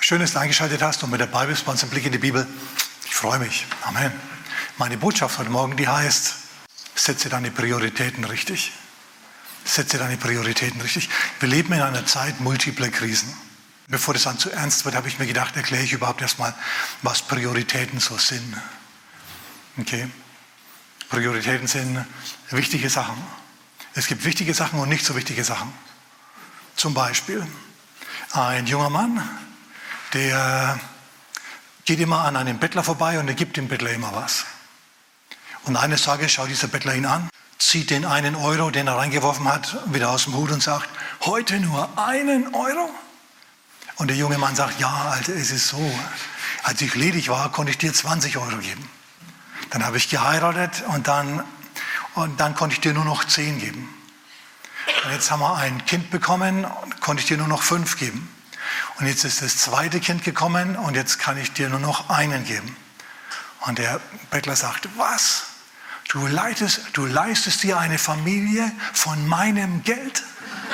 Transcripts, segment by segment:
Schön, dass du eingeschaltet hast und mit dabei bist bei uns im Blick in die Bibel. Ich freue mich. Amen. Meine Botschaft heute Morgen, die heißt, setze deine Prioritäten richtig. Setze deine Prioritäten richtig. Wir leben in einer Zeit multipler Krisen. Bevor das dann zu ernst wird, habe ich mir gedacht, erkläre ich überhaupt erstmal, was Prioritäten so sind. Okay? Prioritäten sind wichtige Sachen. Es gibt wichtige Sachen und nicht so wichtige Sachen. Zum Beispiel ein junger Mann, der geht immer an einem Bettler vorbei und er gibt dem Bettler immer was. Und eines Tages schaut dieser Bettler ihn an, zieht den 1 Euro, den er reingeworfen hat, wieder aus dem Hut und sagt, heute nur 1 Euro? Und der junge Mann sagt, ja, Alter, es ist so, als ich ledig war, konnte ich dir 20 Euro geben. Dann habe ich geheiratet und dann konnte ich dir nur noch 10 geben. Und jetzt haben wir ein Kind bekommen und konnte ich dir nur noch 5 geben. Und jetzt ist das zweite Kind gekommen und jetzt kann ich dir nur noch 1 geben. Und der Bettler sagt, was? Du leistest dir eine Familie von meinem Geld?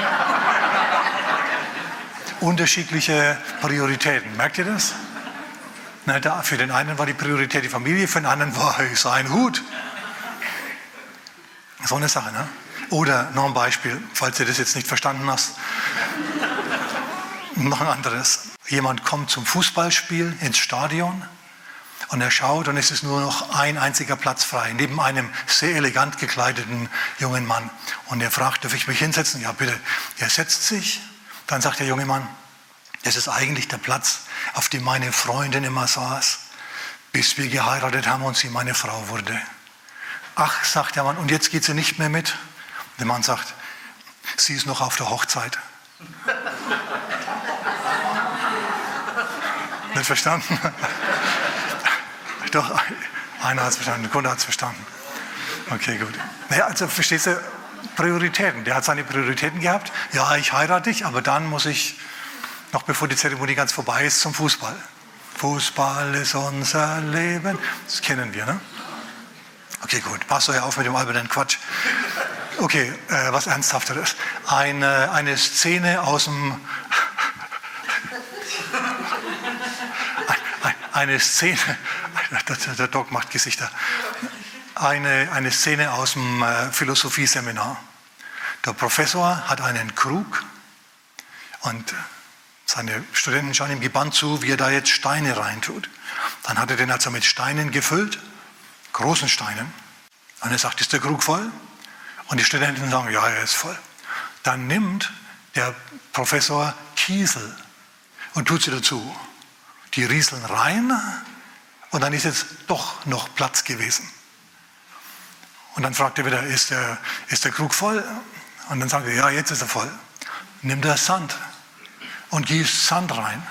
Unterschiedliche Prioritäten, merkt ihr das? Na, für den einen war die Priorität die Familie, für den anderen war sein Hut. So eine Sache, ne? Oder noch ein Beispiel, falls du das jetzt nicht verstanden hast. Noch ein anderes. Jemand kommt zum Fußballspiel ins Stadion und er schaut und es ist nur noch ein einziger Platz frei, neben einem sehr elegant gekleideten jungen Mann. Und er fragt, darf ich mich hinsetzen? Ja, bitte. Er setzt sich. Dann sagt der junge Mann, das ist eigentlich der Platz, auf dem meine Freundin immer saß, bis wir geheiratet haben und sie meine Frau wurde. Ach, sagt der Mann, und jetzt geht sie nicht mehr mit? Der Mann sagt, sie ist noch auf der Hochzeit. Nicht verstanden? Doch, einer hat es verstanden, der Kunde hat es verstanden. Okay, gut. Naja, also verstehst du, Prioritäten. Der hat seine Prioritäten gehabt. Ja, ich heirate dich, aber dann muss ich, noch bevor die Zeremonie ganz vorbei ist, zum Fußball. Fußball ist unser Leben. Das kennen wir, ne? Okay, gut. Passt euch auf mit dem albernen Quatsch. Okay, was Ernsthafteres. Eine Szene aus dem... Eine Szene... Der Doc macht Gesichter. Eine Szene aus dem Philosophieseminar. Der Professor hat einen Krug und seine Studenten schauen ihm gebannt zu, wie er da jetzt Steine reintut. Dann hat er den also mit Steinen gefüllt, großen Steinen. Und er sagt, ist der Krug voll? Und die Studenten sagen, ja, er ist voll. Dann nimmt der Professor Kiesel und tut sie dazu. Die rieseln rein und dann ist jetzt doch noch Platz gewesen. Und dann fragt er wieder, ist der Krug voll? Und dann sagt er, ja, jetzt ist er voll. Nimm da Sand und gießt Sand rein.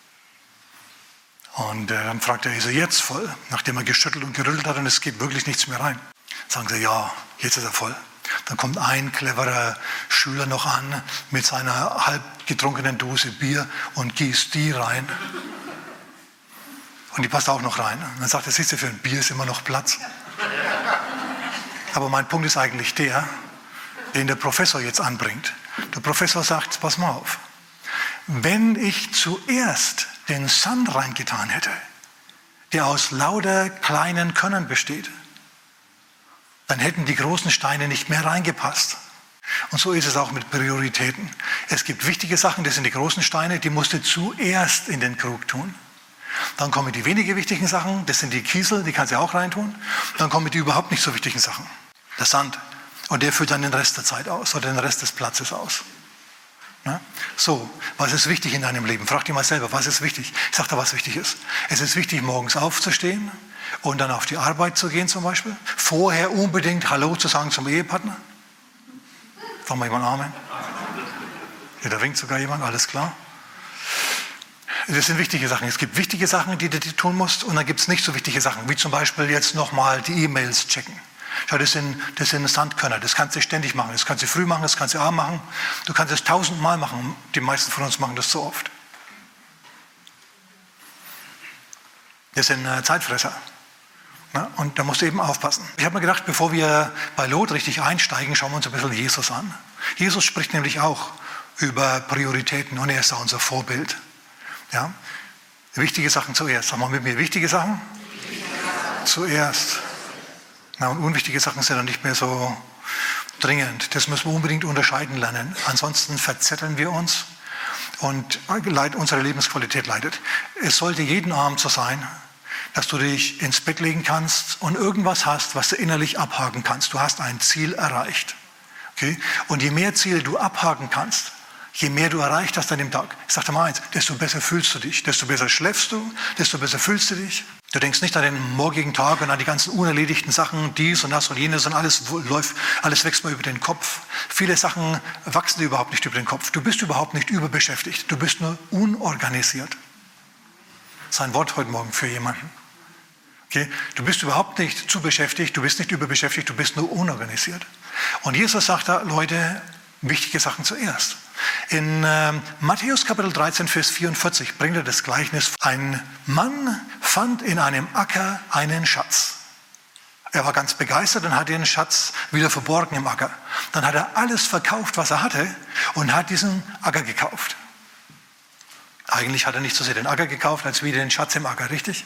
Und dann fragt er, ist er jetzt voll? Nachdem er geschüttelt und gerüttelt hat und es geht wirklich nichts mehr rein. Sagen sie, ja, jetzt ist er voll. Dann kommt ein cleverer Schüler noch an mit seiner halb getrunkenen Dose Bier und gießt die rein. Und die passt auch noch rein. Und dann sagt er, siehst du, für ein Bier ist immer noch Platz. Aber mein Punkt ist eigentlich der, den der Professor jetzt anbringt. Der Professor sagt, pass mal auf, wenn ich zuerst den Sand reingetan hätte, der aus lauter kleinen Körnern besteht, dann hätten die großen Steine nicht mehr reingepasst. Und so ist es auch mit Prioritäten. Es gibt wichtige Sachen, das sind die großen Steine, die musst du zuerst in den Krug tun. Dann kommen die weniger wichtigen Sachen, das sind die Kiesel, die kannst du auch reintun. Dann kommen die überhaupt nicht so wichtigen Sachen, der Sand. Und der füllt dann den Rest der Zeit aus oder den Rest des Platzes aus. Na? So, was ist wichtig in deinem Leben? Frag dich mal selber, was ist wichtig? Ich sage dir, was wichtig ist. Es ist wichtig, morgens aufzustehen und dann auf die Arbeit zu gehen zum Beispiel. Vorher unbedingt Hallo zu sagen zum Ehepartner. Sag mal jemand Amen. Ja, da winkt sogar jemand, alles klar. Das sind wichtige Sachen. Es gibt wichtige Sachen, die du tun musst, und dann gibt es nicht so wichtige Sachen, wie zum Beispiel jetzt nochmal die E-Mails checken. Schau, das sind Sandkörner, das kannst du ständig machen. Das kannst du früh machen, das kannst du abends machen. Du kannst es 1000-mal machen. Die meisten von uns machen das so oft. Das sind Zeitfresser. Ja, und da musst du eben aufpassen. Ich habe mir gedacht, bevor wir bei Lot richtig einsteigen, schauen wir uns ein bisschen Jesus an. Jesus spricht nämlich auch über Prioritäten und er ist da unser Vorbild. Ja? Wichtige Sachen zuerst. Sag mal mit mir, wichtige Sachen? Zuerst. Na, und unwichtige Sachen sind dann nicht mehr so dringend. Das müssen wir unbedingt unterscheiden lernen. Ansonsten verzetteln wir uns und unsere Lebensqualität leidet. Es sollte jeden Abend so sein, dass du dich ins Bett legen kannst und irgendwas hast, was du innerlich abhaken kannst. Du hast ein Ziel erreicht. Okay? Und je mehr Ziele du abhaken kannst, je mehr du erreicht hast an dem Tag, ich sage dir mal eins, desto besser fühlst du dich, desto besser schläfst du, desto besser fühlst du dich. Du denkst nicht an den morgigen Tag und an die ganzen unerledigten Sachen, dies und das und jenes und alles wächst mal über den Kopf. Viele Sachen wachsen dir überhaupt nicht über den Kopf. Du bist überhaupt nicht überbeschäftigt, du bist nur unorganisiert. Das ist ein Wort heute Morgen für jemanden. Okay? Du bist überhaupt nicht zu beschäftigt, du bist nicht überbeschäftigt, du bist nur unorganisiert. Und Jesus sagt da, Leute, wichtige Sachen zuerst. In Matthäus Kapitel 13, Vers 44 bringt er das Gleichnis. Ein Mann fand in einem Acker einen Schatz. Er war ganz begeistert und hat den Schatz wieder verborgen im Acker. Dann hat er alles verkauft, was er hatte und hat diesen Acker gekauft. Eigentlich hat er nicht so sehr den Acker gekauft, als wieder den Schatz im Acker, richtig?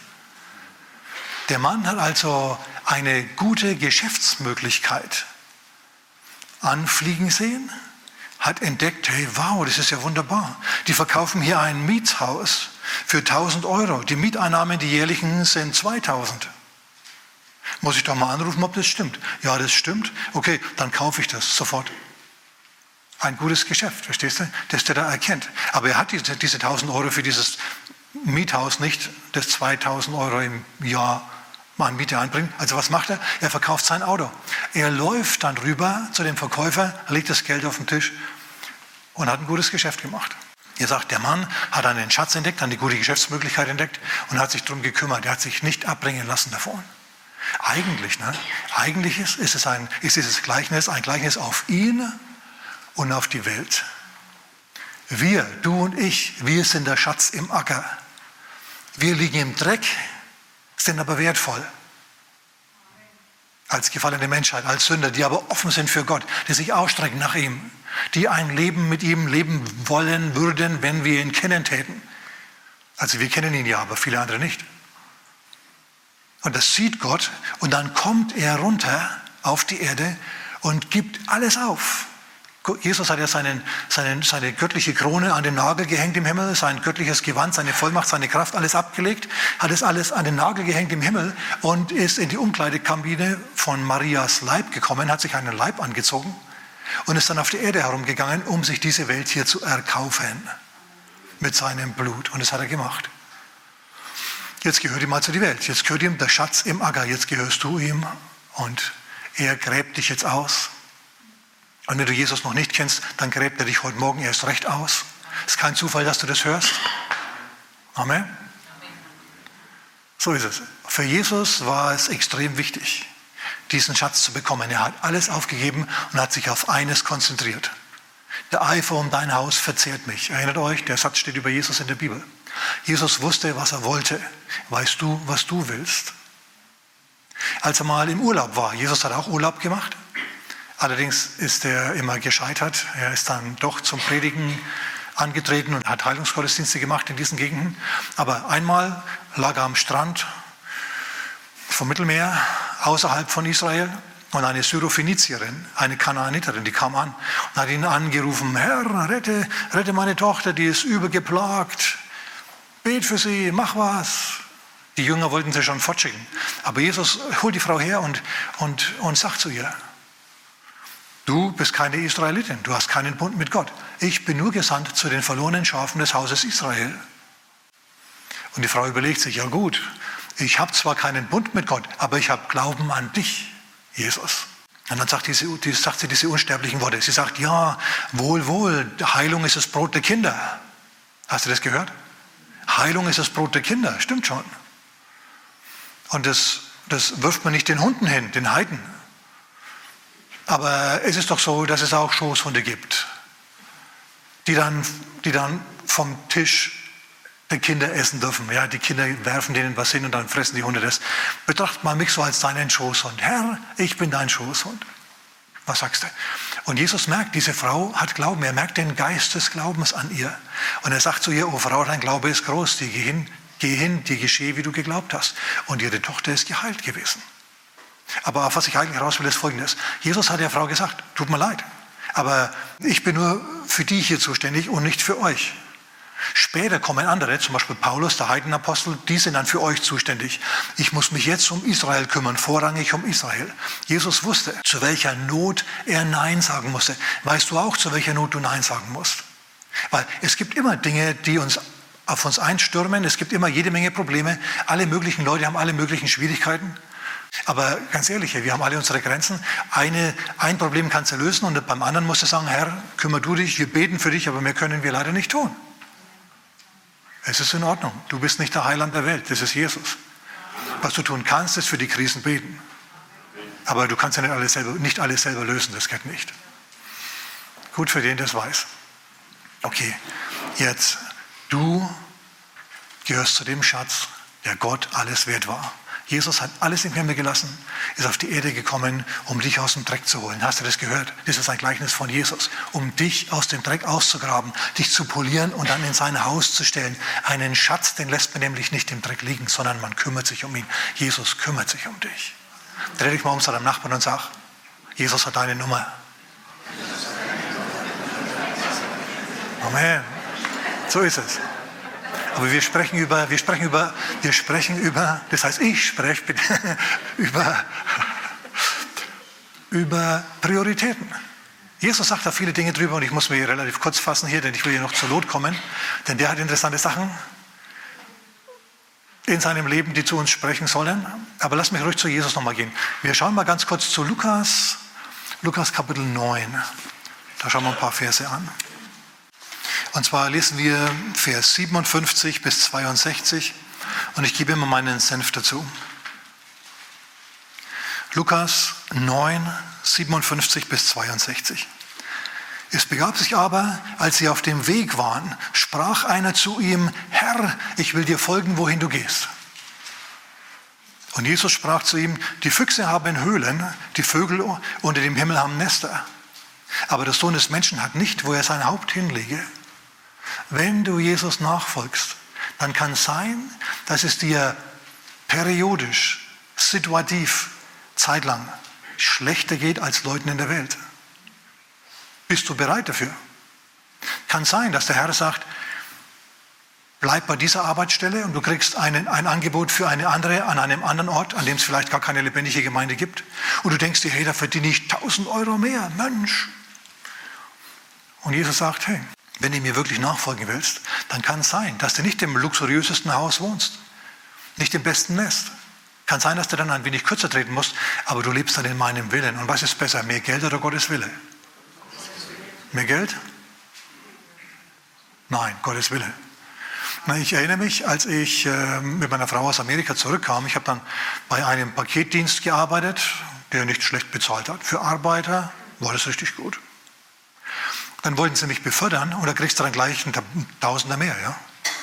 Der Mann hat also eine gute Geschäftsmöglichkeit anfliegen sehen, hat entdeckt, hey, wow, das ist ja wunderbar. Die verkaufen hier ein Mietshaus für 1.000 €. Die Mieteinnahmen, die jährlichen, sind 2.000. Muss ich doch mal anrufen, ob das stimmt. Ja, das stimmt. Okay, dann kaufe ich das sofort. Ein gutes Geschäft, verstehst du? Das der da erkennt. Aber er hat diese 1.000 € für dieses Miethaus nicht, das 2.000 € im Jahr an Miete einbringt. Also was macht er? Er verkauft sein Auto. Er läuft dann rüber zu dem Verkäufer, legt das Geld auf den Tisch und hat ein gutes Geschäft gemacht. Er sagt, der Mann hat einen Schatz entdeckt, eine gute Geschäftsmöglichkeit entdeckt und hat sich darum gekümmert. Er hat sich nicht abbringen lassen davon. Eigentlich ist dieses Gleichnis ein Gleichnis auf ihn und auf die Welt. Wir, du und ich, wir sind der Schatz im Acker. Wir liegen im Dreck, sind aber wertvoll. Als gefallene Menschheit, als Sünder, die aber offen sind für Gott, die sich ausstrecken nach ihm, die ein Leben mit ihm leben wollen würden, wenn wir ihn kennen täten. Also wir kennen ihn ja, aber viele andere nicht. Und das sieht Gott und dann kommt er runter auf die Erde und gibt alles auf. Jesus hat ja seine göttliche Krone an den Nagel gehängt im Himmel, sein göttliches Gewand, seine Vollmacht, seine Kraft, alles abgelegt, hat es alles an den Nagel gehängt im Himmel und ist in die Umkleidekabine von Marias Leib gekommen, hat sich einen Leib angezogen und ist dann auf die Erde herumgegangen, um sich diese Welt hier zu erkaufen mit seinem Blut. Und das hat er gemacht. Jetzt gehört ihm also die Welt, jetzt gehört ihm der Schatz im Acker, jetzt gehörst du ihm und er gräbt dich jetzt aus. Und wenn du Jesus noch nicht kennst, dann gräbt er dich heute Morgen erst recht aus. Es ist kein Zufall, dass du das hörst. Amen. So ist es. Für Jesus war es extrem wichtig, diesen Schatz zu bekommen. Er hat alles aufgegeben und hat sich auf eines konzentriert. Der Eifer um dein Haus verzehrt mich. Erinnert euch, der Satz steht über Jesus in der Bibel. Jesus wusste, was er wollte. Weißt du, was du willst? Als er mal im Urlaub war, Jesus hat auch Urlaub gemacht. Allerdings ist er immer gescheitert. Er ist dann doch zum Predigen angetreten und hat Heilungsgottesdienste gemacht in diesen Gegenden. Aber einmal lag er am Strand vom Mittelmeer außerhalb von Israel und eine Syrophenizierin, eine Kanaaniterin, die kam an und hat ihn angerufen, Herr, rette meine Tochter, die ist übergeplagt. Bet für sie, mach was. Die Jünger wollten sie schon fortschicken. Aber Jesus holt die Frau her und sagt zu ihr, du bist keine Israelitin, du hast keinen Bund mit Gott. Ich bin nur gesandt zu den verlorenen Schafen des Hauses Israel. Und die Frau überlegt sich, ja gut, ich habe zwar keinen Bund mit Gott, aber ich habe Glauben an dich, Jesus. Und dann sagt sie diese unsterblichen Worte. Sie sagt, ja, wohl, Heilung ist das Brot der Kinder. Hast du das gehört? Heilung ist das Brot der Kinder, stimmt schon. Und das wirft man nicht den Hunden hin, den Heiden. Aber es ist doch so, dass es auch Schoßhunde gibt, die dann vom Tisch der Kinder essen dürfen. Ja, die Kinder werfen denen was hin und dann fressen die Hunde das. Betracht mal mich so als deinen Schoßhund. Herr, ich bin dein Schoßhund. Was sagst du? Und Jesus merkt, diese Frau hat Glauben. Er merkt den Geist des Glaubens an ihr. Und er sagt zu ihr, oh Frau, dein Glaube ist groß. Die geh hin, Geh hin, dir geschehe, wie du geglaubt hast. Und ihre Tochter ist geheilt gewesen. Aber auf was ich eigentlich raus will, ist Folgendes. Jesus hat der Frau gesagt, tut mir leid, aber ich bin nur für die hier zuständig und nicht für euch. Später kommen andere, zum Beispiel Paulus, der Heidenapostel, die sind dann für euch zuständig. Ich muss mich jetzt um Israel kümmern, vorrangig um Israel. Jesus wusste, zu welcher Not er Nein sagen musste. Weißt du auch, zu welcher Not du Nein sagen musst? Weil es gibt immer Dinge, die auf uns einstürmen. Es gibt immer jede Menge Probleme. Alle möglichen Leute haben alle möglichen Schwierigkeiten. Aber ganz ehrlich, wir haben alle unsere Grenzen. Ein Problem kannst du lösen und beim anderen musst du sagen, Herr, kümmere du dich, wir beten für dich, aber mehr können wir leider nicht tun. Es ist in Ordnung. Du bist nicht der Heiland der Welt, das ist Jesus. Was du tun kannst, ist für die Krisen beten. Aber du kannst ja nicht alles selber lösen, das geht nicht. Gut für den, der es weiß. Okay, jetzt, du gehörst zu dem Schatz, der Gott alles wert war. Jesus hat alles im Himmel gelassen, ist auf die Erde gekommen, um dich aus dem Dreck zu holen. Hast du das gehört? Das ist ein Gleichnis von Jesus. Um dich aus dem Dreck auszugraben, dich zu polieren und dann in sein Haus zu stellen. Einen Schatz, den lässt man nämlich nicht im Dreck liegen, sondern man kümmert sich um ihn. Jesus kümmert sich um dich. Dreh dich mal um zu deinem Nachbarn und sag, Jesus hat deine Nummer. Amen. So ist es. Aber wir sprechen über, das heißt, ich spreche über Prioritäten. Jesus sagt da viele Dinge drüber und ich muss mich relativ kurz fassen hier, denn ich will hier noch zur Not kommen. Denn der hat interessante Sachen in seinem Leben, die zu uns sprechen sollen. Aber lass mich ruhig zu Jesus nochmal gehen. Wir schauen mal ganz kurz zu Lukas Kapitel 9. Da schauen wir ein paar Verse an. Und zwar lesen wir Vers 57 bis 62 und ich gebe immer meinen Senf dazu. Lukas 9, 57 bis 62. Es begab sich aber, als sie auf dem Weg waren, sprach einer zu ihm, Herr, ich will dir folgen, wohin du gehst. Und Jesus sprach zu ihm, die Füchse haben Höhlen, die Vögel unter dem Himmel haben Nester. Aber der Sohn des Menschen hat nicht, wo er sein Haupt hinlege. Wenn du Jesus nachfolgst, dann kann es sein, dass es dir periodisch, situativ, zeitlang schlechter geht als Leuten in der Welt. Bist du bereit dafür? Kann sein, dass der Herr sagt, bleib bei dieser Arbeitsstelle und du kriegst ein Angebot für eine andere an einem anderen Ort, an dem es vielleicht gar keine lebendige Gemeinde gibt. Und du denkst dir, hey, da verdiene ich 1.000 Euro mehr, Mensch. Und Jesus sagt, hey, wenn du mir wirklich nachfolgen willst, dann kann es sein, dass du nicht im luxuriösesten Haus wohnst, nicht im besten Nest. Kann sein, dass du dann ein wenig kürzer treten musst, aber du lebst dann in meinem Willen. Und was ist besser, mehr Geld oder Gottes Wille? Mehr Geld? Nein, Gottes Wille. Ich erinnere mich, als ich mit meiner Frau aus Amerika zurückkam, ich habe dann bei einem Paketdienst gearbeitet, der nicht schlecht bezahlt hat. Für Arbeiter war das richtig gut. Dann wollten sie mich befördern und da kriegst du dann gleich ein Tausender mehr. Ja?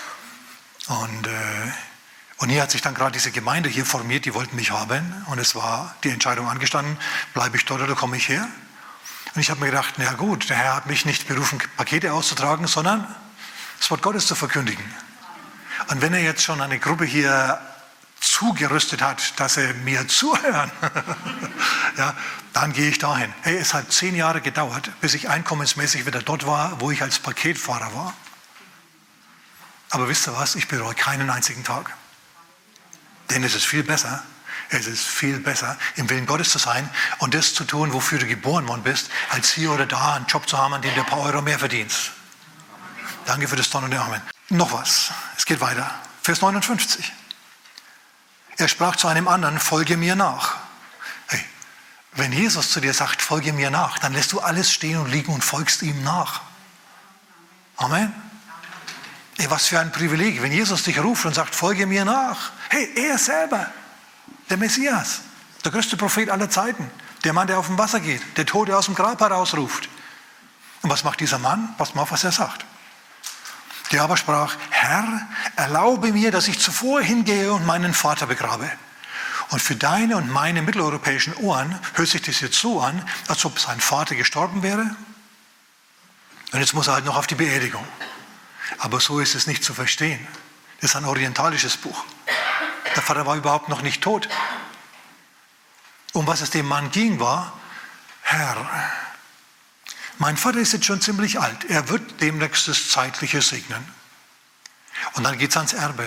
Und hier hat sich dann gerade diese Gemeinde hier formiert, die wollten mich haben. Und es war die Entscheidung angestanden, bleibe ich dort oder komme ich her? Und ich habe mir gedacht, na gut, der Herr hat mich nicht berufen, Pakete auszutragen, sondern das Wort Gottes zu verkündigen. Und wenn er jetzt schon eine Gruppe hier zugerüstet hat, dass sie mir zuhören, ja, dann gehe ich dahin. Hey, es hat 10 Jahre gedauert, bis ich einkommensmäßig wieder dort war, wo ich als Paketfahrer war. Aber wisst ihr was? Ich bereue keinen einzigen Tag. Denn es ist viel besser, im Willen Gottes zu sein und das zu tun, wofür du geboren worden bist, als hier oder da einen Job zu haben, an dem du ein paar Euro mehr verdienst. Danke für das Donner und Amen. Noch was, es geht weiter. Vers 59. Er sprach zu einem anderen, folge mir nach. Hey, wenn Jesus zu dir sagt, folge mir nach, dann lässt du alles stehen und liegen und folgst ihm nach. Amen. Hey, was für ein Privileg, wenn Jesus dich ruft und sagt, folge mir nach. Hey, er selber, der Messias, der größte Prophet aller Zeiten, der Mann, der auf dem Wasser geht, der Tote aus dem Grab herausruft. Und was macht dieser Mann? Passt mal auf, was er sagt. Der aber sprach, Herr, erlaube mir, dass ich zuvor hingehe und meinen Vater begrabe. Und für deine und meine mitteleuropäischen Ohren hört sich das jetzt so an, als ob sein Vater gestorben wäre. Und jetzt muss er halt noch auf die Beerdigung. Aber so ist es nicht zu verstehen. Das ist ein orientalisches Buch. Der Vater war überhaupt noch nicht tot. Um was es dem Mann ging, war: Herr, mein Vater ist jetzt schon ziemlich alt. Er wird demnächst das Zeitliche segnen. Und dann geht es ans Erbe.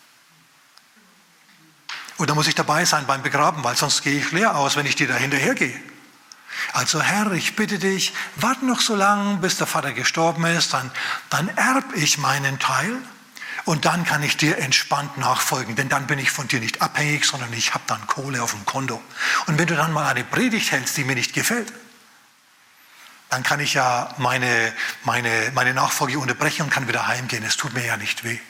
Und da muss ich dabei sein beim Begraben, weil sonst gehe ich leer aus, wenn ich dir da hinterhergehe. Also Herr, ich bitte dich, warte noch so lange, bis der Vater gestorben ist, dann erbe ich meinen Teil und dann kann ich dir entspannt nachfolgen, denn dann bin ich von dir nicht abhängig, sondern ich habe dann Kohle auf dem Konto. Und wenn du dann mal eine Predigt hältst, die mir nicht gefällt, dann kann ich ja meine Nachfolge unterbrechen und kann wieder heimgehen. Es tut mir ja nicht weh.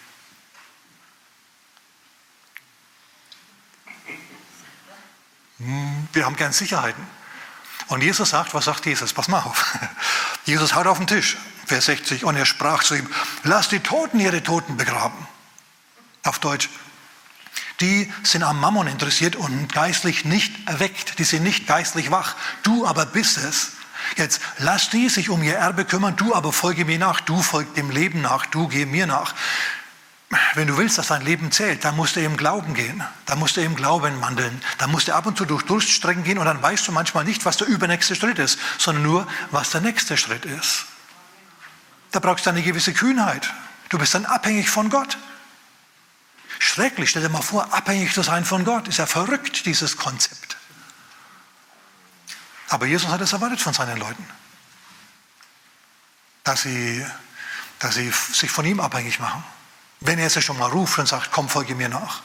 Wir haben gern Sicherheiten. Und Jesus sagt, was sagt Jesus? Pass mal auf. Jesus haut auf den Tisch, Vers 60, und er sprach zu ihm: Lass die Toten ihre Toten begraben. Auf Deutsch: Die sind am Mammon interessiert und geistlich nicht erweckt. Die sind nicht geistlich wach. Du aber bist es. Jetzt lass die sich um ihr Erbe kümmern, du aber folge mir nach, du folg dem Leben nach, du geh mir nach. Wenn du willst, dass dein Leben zählt, dann musst du im Glauben gehen, dann musst du im Glauben wandeln, dann musst du ab und zu durch Durststrecken gehen und dann weißt du manchmal nicht, was der übernächste Schritt ist, sondern nur, was der nächste Schritt ist. Da brauchst du eine gewisse Kühnheit. Du bist dann abhängig von Gott. Schrecklich, stell dir mal vor, abhängig zu sein von Gott. Ist ja verrückt, dieses Konzept. Aber Jesus hat es erwartet von seinen Leuten, dass sie sich von ihm abhängig machen. Wenn er sie schon mal ruft und sagt: Komm, folge mir nach.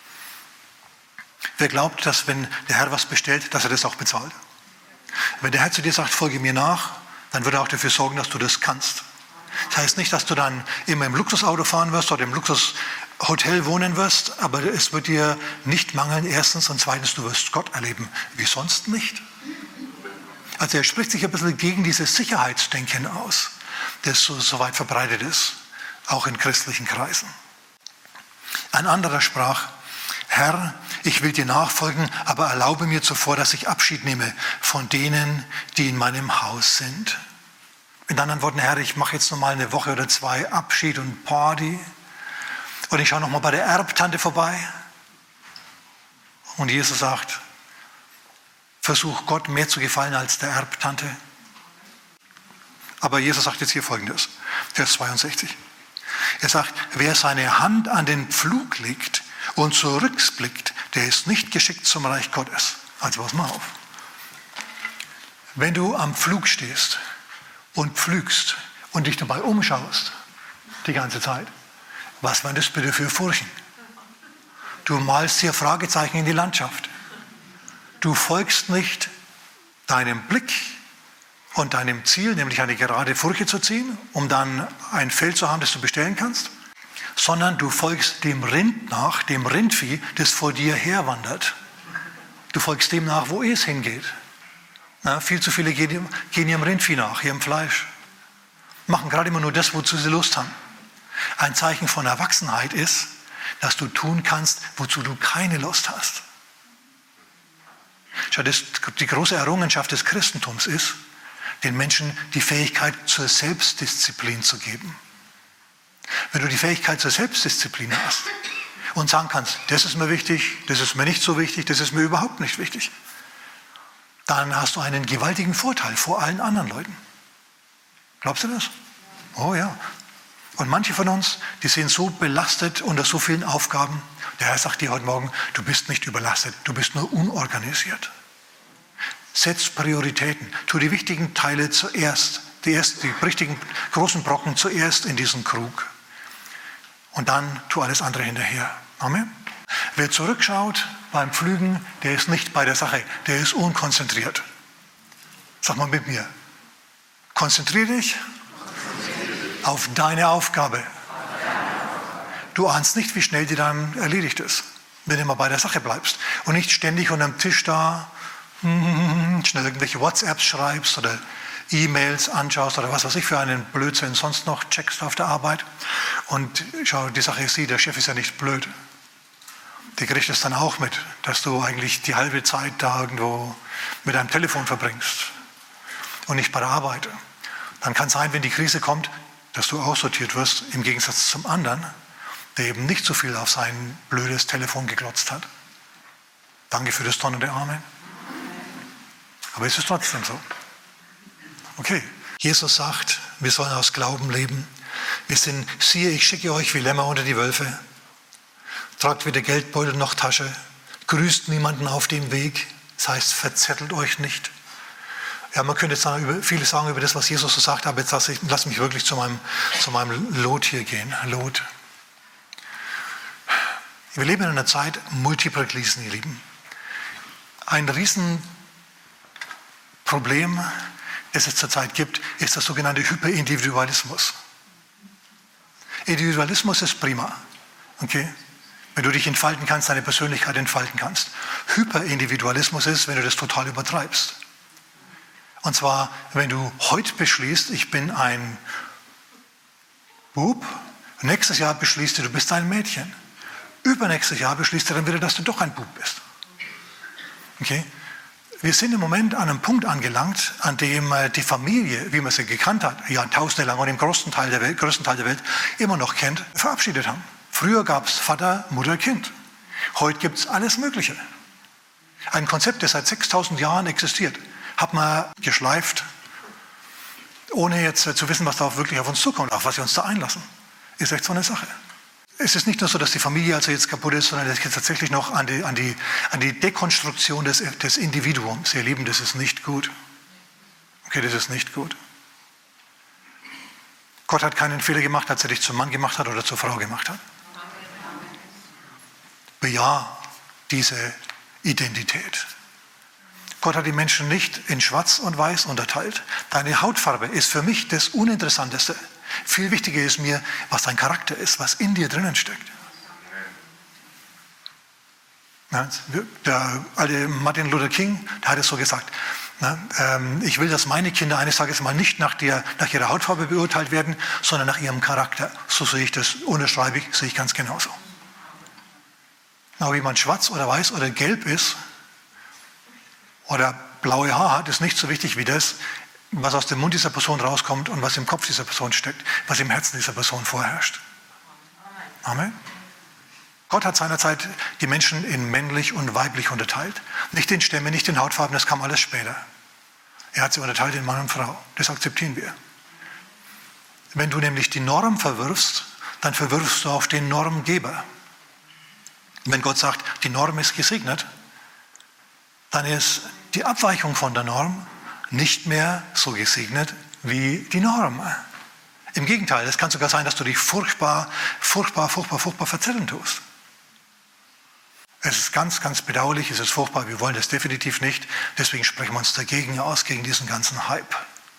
Wer glaubt, dass wenn der Herr was bestellt, dass er das auch bezahlt? Wenn der Herr zu dir sagt: Folge mir nach, dann wird er auch dafür sorgen, dass du das kannst. Das heißt nicht, dass du dann immer im Luxusauto fahren wirst oder im Luxushotel wohnen wirst, aber es wird dir nicht mangeln, erstens, und zweitens, du wirst Gott erleben, wie sonst nicht. Also er spricht sich ein bisschen gegen dieses Sicherheitsdenken aus, das so weit verbreitet ist, auch in christlichen Kreisen. Ein anderer sprach: Herr, ich will dir nachfolgen, aber erlaube mir zuvor, dass ich Abschied nehme von denen, die in meinem Haus sind. Mit anderen Worten: Herr, ich mache jetzt noch mal eine Woche oder zwei Abschied und Party und ich schaue noch mal bei der Erbtante vorbei. Und Jesus sagt: Versuch Gott mehr zu gefallen als der Erbtante. Aber Jesus sagt jetzt hier Folgendes, Vers 62. Er sagt: Wer seine Hand an den Pflug legt und zurückblickt, der ist nicht geschickt zum Reich Gottes. Also pass mal auf. Wenn du am Pflug stehst und pflügst und dich dabei umschaust, die ganze Zeit, was waren das bitte für Furchen? Du malst hier Fragezeichen in die Landschaft. Du folgst nicht deinem Blick und deinem Ziel, nämlich eine gerade Furche zu ziehen, um dann ein Feld zu haben, das du bestellen kannst, sondern du folgst dem Rind nach, dem Rindvieh, das vor dir herwandert. Du folgst dem nach, wo es hingeht. Na, viel zu viele gehen ihrem Rindvieh nach, ihrem Fleisch. Machen gerade immer nur das, wozu sie Lust haben. Ein Zeichen von Erwachsenheit ist, dass du tun kannst, wozu du keine Lust hast. Schau, die große Errungenschaft des Christentums ist, den Menschen die Fähigkeit zur Selbstdisziplin zu geben. Wenn du die Fähigkeit zur Selbstdisziplin hast und sagen kannst: Das ist mir wichtig, das ist mir nicht so wichtig, das ist mir überhaupt nicht wichtig, dann hast du einen gewaltigen Vorteil vor allen anderen Leuten. Glaubst du das? Oh ja. Und manche von uns, die sind so belastet unter so vielen Aufgaben. Der Herr sagt dir heute Morgen: Du bist nicht überlastet, du bist nur unorganisiert. Setz Prioritäten. Tu die wichtigen Teile zuerst. Die richtigen großen Brocken zuerst in diesen Krug. Und dann tu alles andere hinterher. Amen. Wer zurückschaut beim Pflügen, der ist nicht bei der Sache. Der ist unkonzentriert. Sag mal mit mir. Konzentriere dich auf deine Aufgabe. Du ahnst nicht, wie schnell die dann erledigt ist, wenn du mal bei der Sache bleibst und nicht ständig unterm Tisch da schnell irgendwelche WhatsApps schreibst oder E-Mails anschaust oder was weiß ich für einen Blödsinn sonst noch checkst auf der Arbeit. Und schau, die Sache ist die, der Chef ist ja nicht blöd. Der kriegt es dann auch mit, dass du eigentlich die halbe Zeit da irgendwo mit deinem Telefon verbringst und nicht bei der Arbeit. Dann kann es sein, wenn die Krise kommt, dass du aussortiert wirst im Gegensatz zum anderen, der eben nicht so viel auf sein blödes Telefon geglotzt hat. Danke für das donnernde Amen. Aber es ist trotzdem so. Okay. Jesus sagt, wir sollen aus Glauben leben. Wir sind, siehe, ich schicke euch wie Lämmer unter die Wölfe. Tragt weder Geldbeutel noch Tasche. Grüßt niemanden auf dem Weg. Das heißt, verzettelt euch nicht. Ja, man könnte jetzt vieles sagen über das, was Jesus so sagt, aber jetzt lass mich wirklich zu meinem Lot hier gehen. Lot. Wir leben in einer Zeit multipler Krisen, ihr Lieben. Ein Riesenproblem, das es zurzeit gibt, ist der sogenannte Hyperindividualismus. Individualismus ist prima, okay? Wenn du dich entfalten kannst, deine Persönlichkeit entfalten kannst. Hyperindividualismus ist, wenn du das total übertreibst. Und zwar, wenn du heute beschließt, ich bin ein Bub, nächstes Jahr beschließt du bist ein Mädchen. Übernächstes Jahr beschließt du dann wieder, dass du doch ein Bub bist. Okay? Wir sind im Moment an einem Punkt angelangt, an dem die Familie, wie man sie gekannt hat, Jahrtausende lang und im größten Teil der Welt immer noch kennt, verabschiedet haben. Früher gab es Vater, Mutter, Kind. Heute gibt es alles Mögliche. Ein Konzept, das seit 6000 Jahren existiert, hat man geschleift, ohne jetzt zu wissen, was da wirklich auf uns zukommt, auf was wir uns da einlassen. Ist echt so eine Sache. Es ist nicht nur so, dass die Familie also jetzt kaputt ist, sondern es geht tatsächlich noch an die Dekonstruktion des Individuums. Ihr Lieben, das ist nicht gut. Okay, das ist nicht gut. Gott hat keinen Fehler gemacht, als er dich zum Mann gemacht hat oder zur Frau gemacht hat. Bejahe diese Identität. Gott hat die Menschen nicht in Schwarz und Weiß unterteilt. Deine Hautfarbe ist für mich das Uninteressanteste. Viel wichtiger ist mir, was dein Charakter ist, was in dir drinnen steckt. Ja, der alte Martin Luther King, der hat es so gesagt, ich will, dass meine Kinder eines Tages mal nicht nach ihrer Hautfarbe beurteilt werden, sondern nach ihrem Charakter. So sehe ich das, unterschreibe ich, sehe ich ganz genauso. Aber wie man schwarz oder weiß oder gelb ist oder blaue Haare hat, ist nicht so wichtig wie das, was aus dem Mund dieser Person rauskommt und was im Kopf dieser Person steckt, was im Herzen dieser Person vorherrscht. Amen. Gott hat seinerzeit die Menschen in männlich und weiblich unterteilt. Nicht in Stämme, nicht in Hautfarben, das kam alles später. Er hat sie unterteilt in Mann und Frau. Das akzeptieren wir. Wenn du nämlich die Norm verwirfst, dann verwirfst du auch den Normgeber. Wenn Gott sagt, die Norm ist gesegnet, dann ist die Abweichung von der Norm nicht mehr so gesegnet wie die Norm. Im Gegenteil, es kann sogar sein, dass du dich furchtbar verzetteln tust. Es ist ganz, ganz bedauerlich, es ist furchtbar, wir wollen das definitiv nicht. Deswegen sprechen wir uns dagegen aus, gegen diesen ganzen Hype.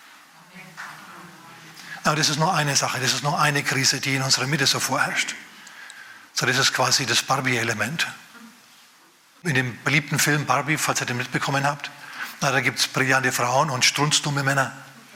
Aber das ist nur eine Sache, das ist nur eine Krise, die in unserer Mitte so vorherrscht. So, das ist quasi das Barbie-Element. In dem beliebten Film Barbie, falls ihr den mitbekommen habt, da gibt es brillante Frauen und strunzdumme Männer.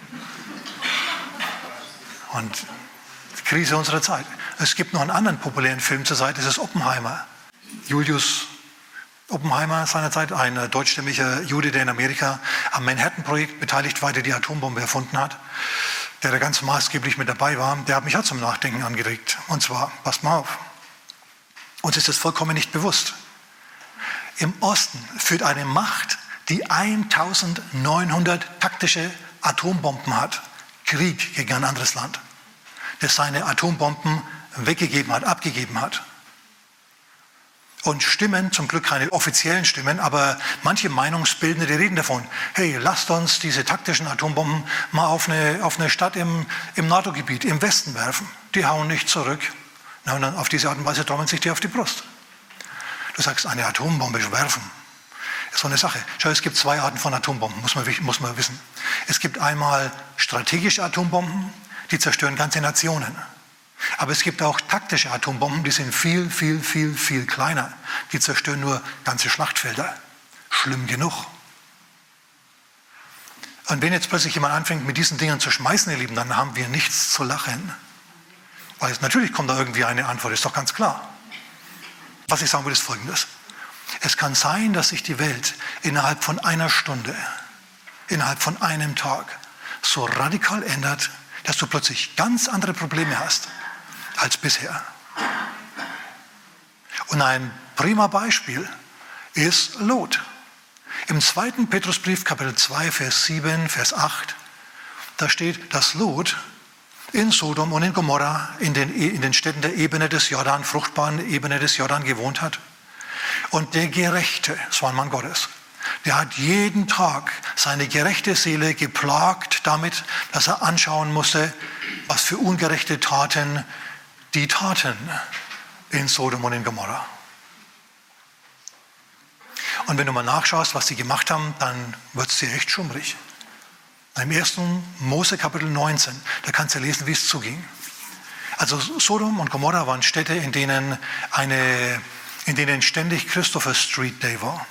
Und die Krise unserer Zeit. Es gibt noch einen anderen populären Film zur Zeit, das ist Oppenheimer. Julius Oppenheimer seinerzeit, ein deutschstämmiger Jude, der in Amerika am Manhattan-Projekt beteiligt war, der die Atombombe erfunden hat, der da ganz maßgeblich mit dabei war, der hat mich auch zum Nachdenken angeregt. Und zwar, passt mal auf, uns ist das vollkommen nicht bewusst. Im Osten führt eine Macht, die 1900 taktische Atombomben hat, Krieg gegen ein anderes Land, das seine Atombomben weggegeben hat, abgegeben hat. Und Stimmen, zum Glück keine offiziellen Stimmen, aber manche Meinungsbildende, die reden davon, hey, lasst uns diese taktischen Atombomben mal auf eine Stadt im NATO-Gebiet, im Westen werfen. Die hauen nicht zurück. Na, und dann auf diese Art und Weise trommeln sich die auf die Brust. Du sagst, eine Atombombe werfen. Das ist so eine Sache. Schau, es gibt zwei Arten von Atombomben, muss man wissen. Es gibt einmal strategische Atombomben, die zerstören ganze Nationen. Aber es gibt auch taktische Atombomben, die sind viel, viel, viel, viel kleiner. Die zerstören nur ganze Schlachtfelder. Schlimm genug. Und wenn jetzt plötzlich jemand anfängt, mit diesen Dingen zu schmeißen, ihr Lieben, dann haben wir nichts zu lachen. Weil natürlich kommt da irgendwie eine Antwort, ist doch ganz klar. Was ich sagen will, ist Folgendes. Es kann sein, dass sich die Welt innerhalb von einer Stunde, innerhalb von einem Tag so radikal ändert, dass du plötzlich ganz andere Probleme hast als bisher. Und ein prima Beispiel ist Lot. Im 2. Petrusbrief, Kapitel 2, Vers 7, Vers 8, da steht, dass Lot in Sodom und in Gomorra, in den Städten der Ebene des Jordan, fruchtbaren Ebene des Jordan gewohnt hat. Und der Gerechte, das war ein Mann Gottes, der hat jeden Tag seine gerechte Seele geplagt damit, dass er anschauen musste, was für ungerechte Taten die taten in Sodom und in Gomorra. Und wenn du mal nachschaust, was sie gemacht haben, dann wird es dir echt schummrig. Im 1. Mose Kapitel 19, da kannst du lesen, wie es zuging. Also Sodom und Gomorra waren Städte, in denen ständig Christopher Street Day war.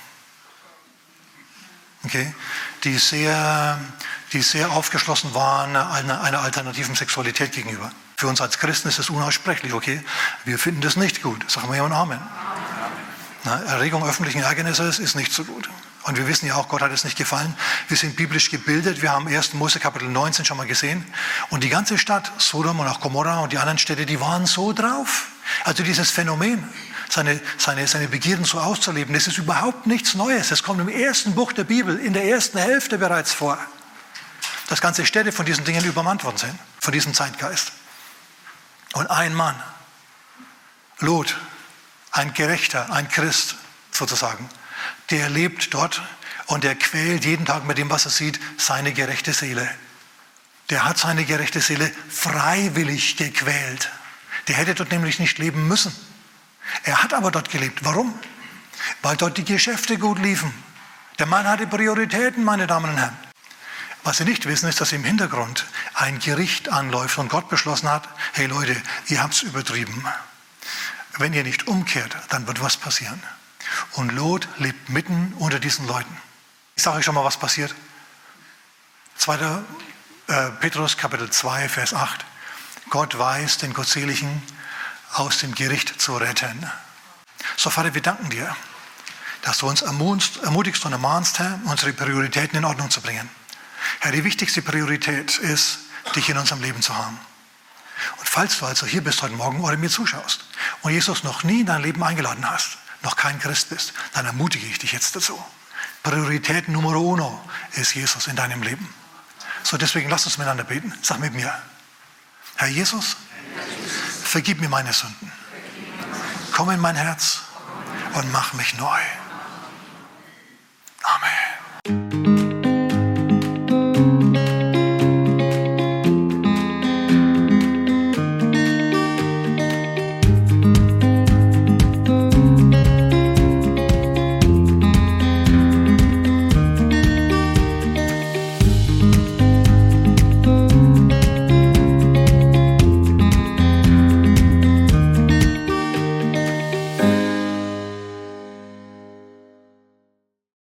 Okay? Die sehr aufgeschlossen waren einer alternativen Sexualität gegenüber. Für uns als Christen ist das unaussprechlich, okay? Wir finden das nicht gut. Sagen wir ja und Amen. Erregung öffentlichen Ärgernisses ist nicht so gut. Und wir wissen ja auch, Gott hat es nicht gefallen. Wir sind biblisch gebildet. Wir haben 1. Mose Kapitel 19 schon mal gesehen. Und die ganze Stadt, Sodom und auch Gomorra und die anderen Städte, die waren so drauf. Also dieses Phänomen, seine Begierden so auszuleben, das ist überhaupt nichts Neues. Das kommt im ersten Buch der Bibel, in der ersten Hälfte bereits vor. Dass ganze Städte von diesen Dingen übermannt worden sind, von diesem Zeitgeist. Und ein Mann, Lot, ein Gerechter, ein Christ sozusagen, der lebt dort und der quält jeden Tag mit dem, was er sieht, seine gerechte Seele. Der hat seine gerechte Seele freiwillig gequält. Der hätte dort nämlich nicht leben müssen. Er hat aber dort gelebt. Warum? Weil dort die Geschäfte gut liefen. Der Mann hatte Prioritäten, meine Damen und Herren. Was Sie nicht wissen, ist, dass im Hintergrund ein Gericht anläuft und Gott beschlossen hat, hey Leute, ihr habt es übertrieben. Wenn ihr nicht umkehrt, dann wird was passieren. Und Lot lebt mitten unter diesen Leuten. Ich sage euch schon mal, was passiert. 2. Petrus Kapitel 2, Vers 8. Gott weiß, den Gottseligen aus dem Gericht zu retten. So, Vater, wir danken dir, dass du uns ermutigst und ermahnst, Herr, unsere Prioritäten in Ordnung zu bringen. Herr, die wichtigste Priorität ist, dich in unserem Leben zu haben. Und falls du also hier bist heute Morgen oder mir zuschaust und Jesus noch nie in dein Leben eingeladen hast, noch kein Christ bist, dann ermutige ich dich jetzt dazu. Priorität Nummer uno ist Jesus in deinem Leben. So, deswegen lass uns miteinander beten. Sag mit mir, Herr Jesus, vergib mir meine Sünden. Komm in mein Herz und mach mich neu.